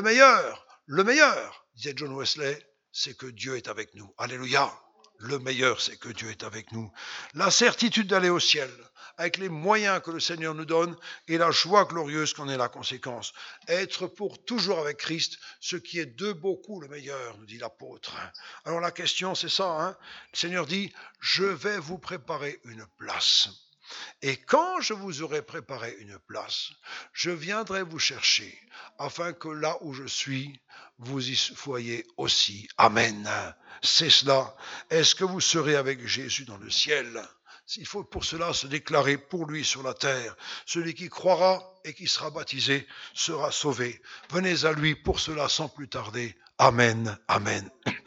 disait John Wesley, c'est que Dieu est avec nous. Alléluia. Le meilleur, c'est que Dieu est avec nous. La certitude d'aller au ciel, avec les moyens que le Seigneur nous donne, et la joie glorieuse qu'en est la conséquence. Être pour toujours avec Christ, ce qui est de beaucoup le meilleur, nous dit l'apôtre. Alors la question, c'est ça. Hein. Le Seigneur dit, je vais vous préparer une place. Et quand je vous aurai préparé une place, je viendrai vous chercher, afin que là où je suis, vous y soyez aussi. Amen. C'est cela. Est-ce que vous serez avec Jésus dans le ciel? Il faut pour cela se déclarer pour lui sur la terre. Celui qui croira et qui sera baptisé sera sauvé. Venez à lui pour cela sans plus tarder. Amen. Amen.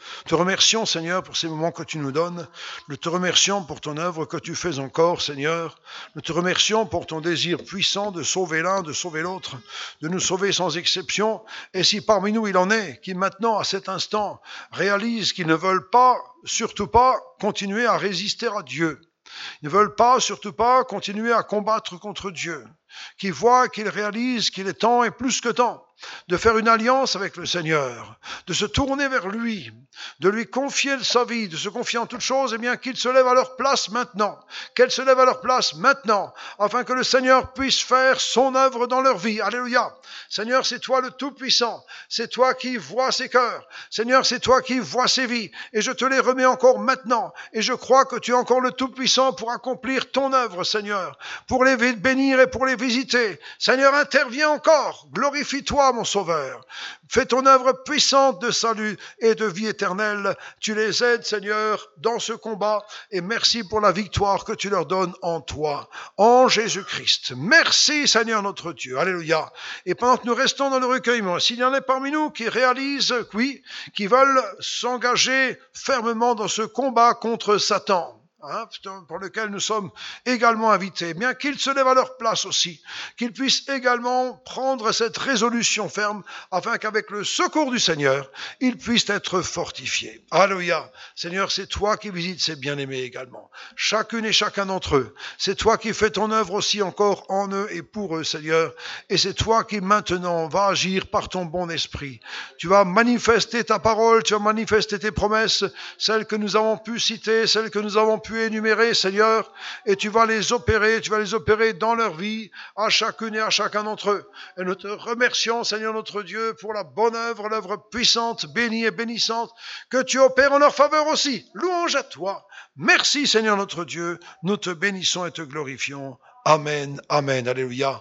Te remercions, Seigneur, pour ces moments que tu nous donnes. Nous te remercions pour ton œuvre que tu fais encore, Seigneur. Nous te remercions pour ton désir puissant de sauver l'un, de sauver l'autre, de nous sauver sans exception. Et si parmi nous il en est qui maintenant, à cet instant, réalisent qu'ils ne veulent pas, surtout pas, continuer à résister à Dieu, ils ne veulent pas, surtout pas, continuer à combattre contre Dieu, qui voient, qu'ils réalisent qu'il est temps et plus que temps de faire une alliance avec le Seigneur, de se tourner vers lui, de lui confier sa vie, de se confier en toutes choses, eh bien qu'ils se lèvent à leur place maintenant, qu'elles se lèvent à leur place maintenant, afin que le Seigneur puisse faire son œuvre dans leur vie. Alléluia. Seigneur, c'est toi le Tout-Puissant, c'est toi qui vois ses cœurs, Seigneur, c'est toi qui vois ses vies, et je te les remets encore maintenant, et je crois que tu es encore le Tout-Puissant pour accomplir ton œuvre, Seigneur, pour les bénir et pour les visiter. Seigneur, interviens encore, glorifie-toi, mon Sauveur. Fais ton œuvre puissante de salut et de vie éternelle. Tu les aides, Seigneur, dans ce combat, et merci pour la victoire que tu leur donnes en toi, en Jésus-Christ. Merci, Seigneur notre Dieu. Alléluia. Et pendant que nous restons dans le recueillement, s'il y en a parmi nous qui réalisent, oui, qui veulent s'engager fermement dans ce combat contre Satan, pour lequel nous sommes également invités, bien qu'ils se lèvent à leur place aussi, qu'ils puissent également prendre cette résolution ferme, afin qu'avec le secours du Seigneur, ils puissent être fortifiés. Alléluia. Seigneur, c'est toi qui visites ces bien-aimés également, chacune et chacun d'entre eux. C'est toi qui fais ton œuvre aussi encore en eux et pour eux, Seigneur, et c'est toi qui maintenant vas agir par ton bon esprit. Tu vas manifester ta parole, tu vas manifester tes promesses, celles que nous avons pu citer, celles que nous avons pu énumérés, Seigneur, et tu vas les opérer dans leur vie, à chacune et à chacun d'entre eux. Et nous te remercions, Seigneur notre Dieu, pour la bonne œuvre, l'œuvre puissante, bénie et bénissante, que tu opères en leur faveur aussi. Louange à toi. Merci, Seigneur notre Dieu. Nous te bénissons et te glorifions. Amen, amen, alléluia.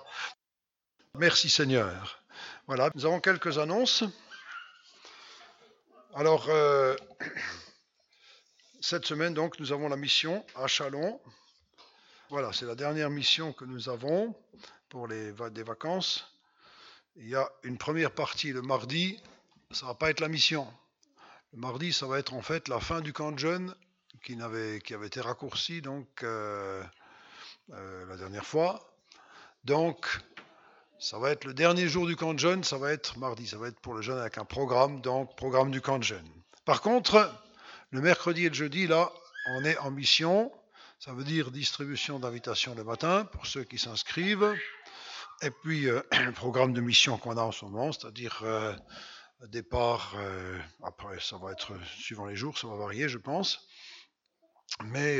Merci, Seigneur. Voilà, nous avons quelques annonces. Alors, cette semaine, donc, nous avons la mission à Châlons. Voilà, c'est la dernière mission que nous avons pour des vacances. Il y a une première partie le mardi, ça ne va pas être la mission. Le mardi, ça va être en fait la fin du camp de jeunes qui avait été raccourci donc, la dernière fois. Donc, ça va être le dernier jour du camp de jeunes, ça va être mardi, ça va être pour le jeune avec un programme, donc programme du camp de jeunes. Par contre, le mercredi et le jeudi, là, on est en mission. Ça veut dire distribution d'invitations le matin pour ceux qui s'inscrivent. Et puis, le programme de mission qu'on a en ce moment, c'est-à-dire départ, après, ça va être suivant les jours, ça va varier, je pense. Mais,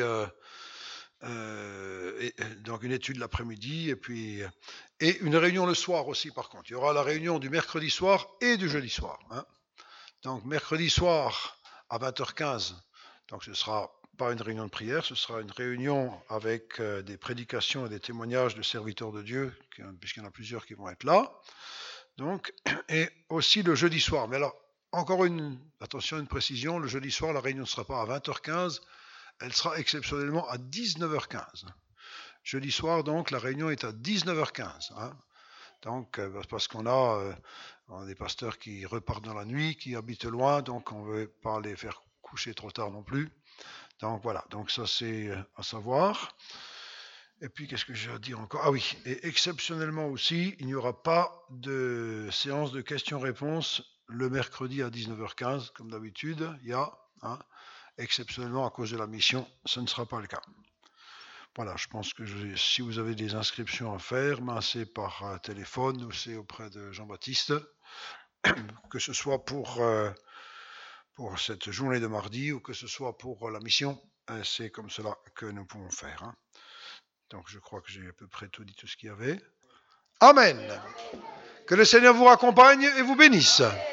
donc une étude l'après-midi, et une réunion le soir aussi, par contre. Il y aura la réunion du mercredi soir et du jeudi soir. Donc, mercredi soir, à 20h15, donc ce ne sera pas une réunion de prière, ce sera une réunion avec des prédications et des témoignages de serviteurs de Dieu, puisqu'il y en a plusieurs qui vont être là. Donc, et aussi le jeudi soir. Mais alors, encore une précision, le jeudi soir, la réunion ne sera pas à 20h15, elle sera exceptionnellement à 19h15. Jeudi soir, donc, la réunion est à 19h15. Donc, parce qu'on a des pasteurs qui repartent dans la nuit, qui habitent loin, donc on ne veut pas les faire coucher trop tard non plus. Donc voilà, donc ça c'est à savoir. Et puis qu'est-ce que j'ai à dire encore ? Ah oui, et exceptionnellement aussi, il n'y aura pas de séance de questions-réponses le mercredi à 19h15, comme d'habitude, il y a, exceptionnellement à cause de la mission, ce ne sera pas le cas. Voilà, je pense que si vous avez des inscriptions à faire, c'est par téléphone ou c'est auprès de Jean-Baptiste, que ce soit pour cette journée de mardi ou que ce soit pour la mission, c'est comme cela que nous pouvons faire. Donc je crois que j'ai à peu près tout dit, tout ce qu'il y avait. Amen. Que le Seigneur vous accompagne et vous bénisse.